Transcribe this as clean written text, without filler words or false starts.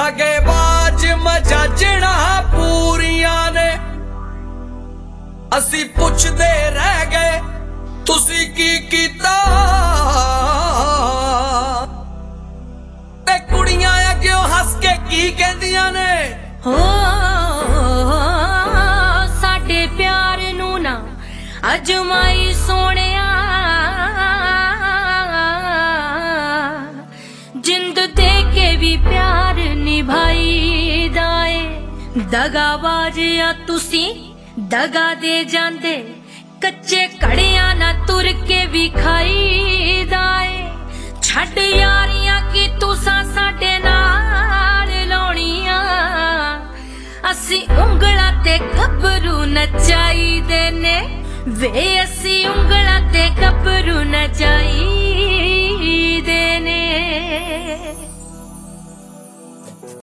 दगेबाज मजाजणा पूरियां ने असी पुछदे रह गए तुसी की कीता ते कुड़ियां अग्गों हस के की कहंदियां ने हो साडे प्यार नू ना अजमाई सोहणिया जिंद दे के भी प्यार निभाई दाए दगाबाज या तुसी दगा दे जांदे कच्चे कड़ियां ना तुर के भी खाई दाए छड़ यारियां की तुसा साडे नाल लाउणियां असी उंगलां ते गभरू नचाई देने वे असी उंगलां ते गभरू नचाई देने।